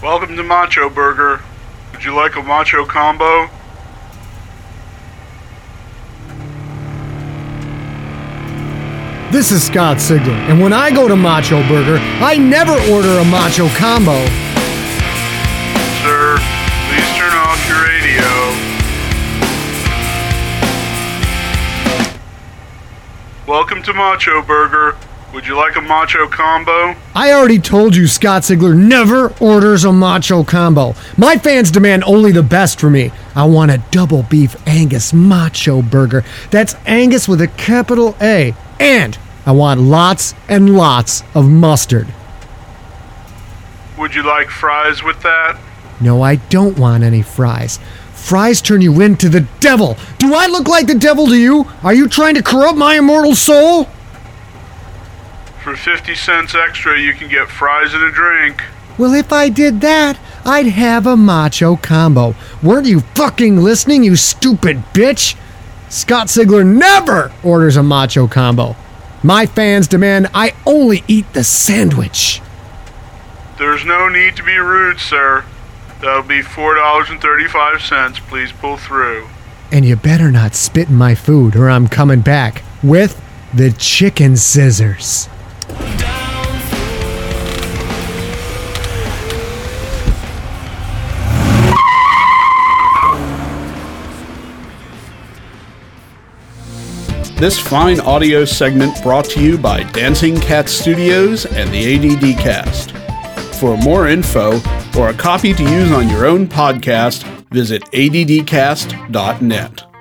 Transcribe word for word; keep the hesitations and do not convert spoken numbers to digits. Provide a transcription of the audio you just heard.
Welcome to Macho Burger. Would you like a macho combo? This is Scott Sigler, and when I go to Macho Burger, I never order a macho combo. Sir, please turn off your radio. Welcome to Macho Burger. Would you like a macho combo? I already told you Scott Sigler never orders a macho combo. My fans demand only the best for me. I want a double beef Angus macho burger. That's Angus with a capital A. And I want lots and lots of mustard. Would you like fries with that? No, I don't want any fries. Fries turn you into the devil. Do I look like the devil to you? Are you trying to corrupt my immortal soul? For fifty cents extra, you can get fries and a drink. Well, if I did that, I'd have a macho combo. Weren't you fucking listening, you stupid bitch? Scott Sigler never orders a macho combo. My fans demand I only eat the sandwich. There's no need to be rude, sir. That'll be four dollars and thirty-five cents. Please pull through. And you better not spit in my food or I'm coming back with the chicken scissors. This fine audio segment brought to you by Dancing Cat Studios and the A D D Cast. For more info or a copy to use on your own podcast, visit A D D cast dot net.